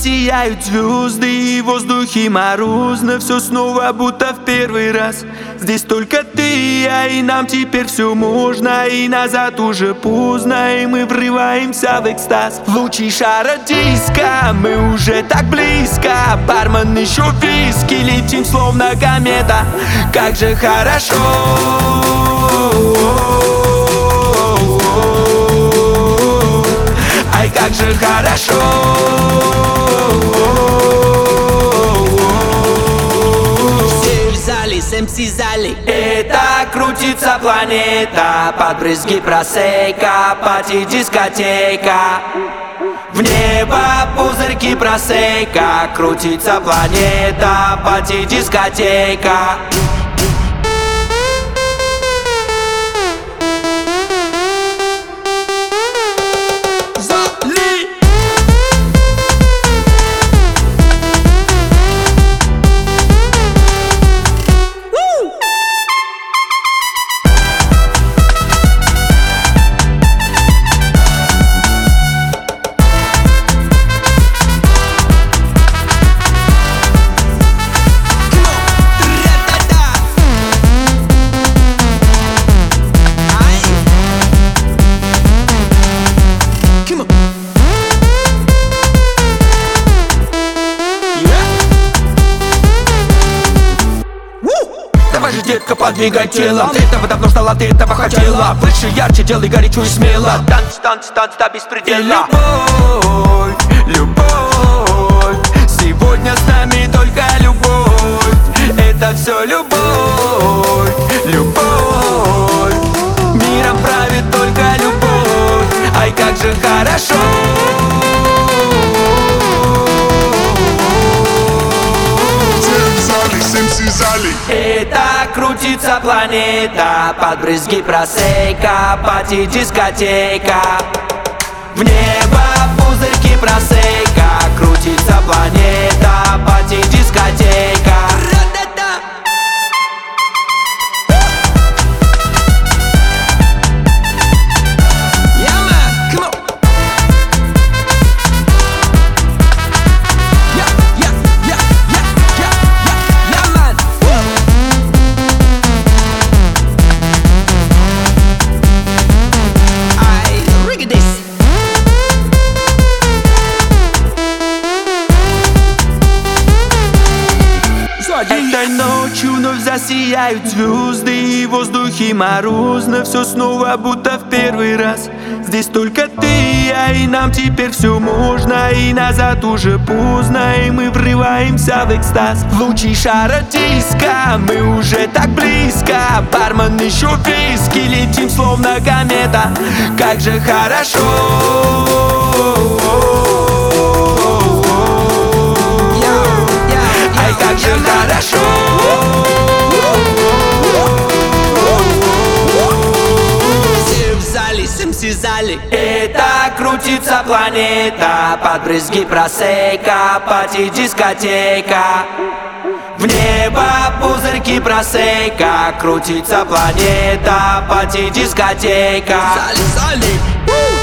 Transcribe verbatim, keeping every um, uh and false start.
засияют звезды, и в воздухе морозно. Все снова будто в первый раз. Здесь только ты и я, и нам теперь все можно. И назад уже поздно, и мы врываемся в экстаз. В лучи шара диска мы уже так близко. Бармен, еще виски, летим словно комета. Как же хорошо. Ай, как же хорошо. Все в зале, с эм си зали. Это крутится планета под брызги просека, пати дискотека. В небо пузырьки просека, крутится планета, пати дискотека. Давай же, детка, подвигай телом. Ты этого давно ждала, ты этого хотела. Выше, ярче, делай горячо и смело. Танц, танц, танц до беспредела. Любовь, любовь, сегодня с нами только любовь. Это все любовь, любовь. Миром правит только любовь. Ай, как же хорошо. Это крутится планета под брызги просека, пати дискотека. В небо пузырьки просека, крутится планета, пати дискотека. Этой ночью вновь засияют звезды, и в воздухе морозно. Все снова будто в первый раз. Здесь только ты и я, и нам теперь все можно. И назад уже поздно, и мы врываемся в экстаз. В лучи шара диска мы уже так близко. Бармен, еще виски, летим словно комета. Как же хорошо. Ай, как же хорошо. Все в зале, с эм си зали. Это крутится планета под брызги просека, пати дискотека. В небо пузырьки просека, крутится планета, пати дискотека. Зали, зали.